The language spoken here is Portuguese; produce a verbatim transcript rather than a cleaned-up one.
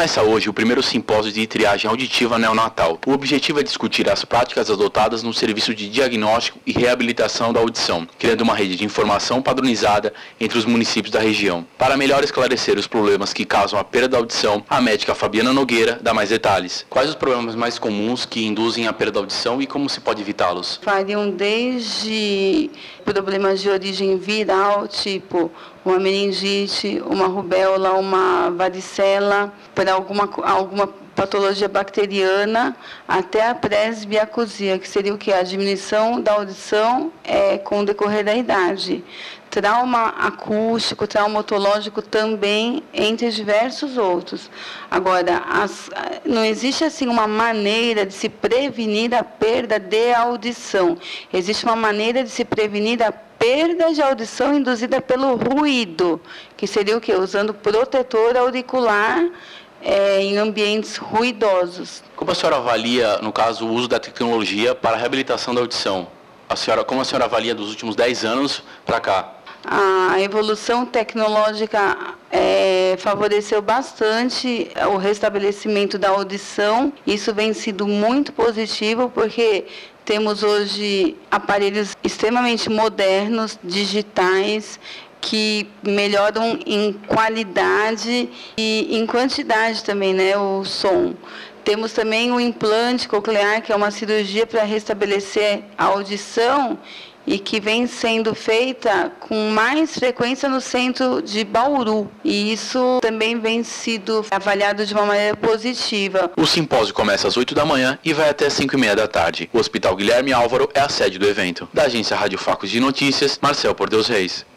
Começa hoje o primeiro simpósio de triagem auditiva neonatal. O objetivo é discutir as práticas adotadas no serviço de diagnóstico e reabilitação da audição, criando uma rede de informação padronizada entre os municípios da região. Para melhor esclarecer os problemas que causam a perda da audição, a médica Fabiana Nogueira dá mais detalhes. Quais os problemas mais comuns que induzem a perda da audição e como se pode evitá-los? Variam desde problemas de origem viral, tipo uma meningite, uma rubéola, uma varicela, para alguma, alguma patologia bacteriana, até a presbiacusia, que seria o que? A diminuição da audição é, com o decorrer da idade. Trauma acústico, trauma otológico também, entre diversos outros. Agora, as, não existe assim uma maneira de se prevenir a perda de audição. Existe uma maneira de se prevenir a perda de audição induzida pelo ruído, que seria o quê? Usando protetor auricular é, em ambientes ruidosos. Como a senhora avalia, no caso, o uso da tecnologia para a reabilitação da audição? A senhora, como a senhora avalia dos últimos dez anos para cá? A evolução tecnológica é, favoreceu bastante o restabelecimento da audição. Isso vem sido muito positivo porque temos hoje aparelhos extremamente modernos, digitais, que melhoram em qualidade e em quantidade também, né, o som. Temos também o implante coclear, que é uma cirurgia para restabelecer a audição e que vem sendo feita com mais frequência no centro de Bauru. E isso também vem sido avaliado de uma maneira positiva. O simpósio começa às oito da manhã e vai até cinco e meia da tarde. O Hospital Guilherme Álvaro é a sede do evento. Da agência Rádio Facos de Notícias, Marcel Por Deus Reis.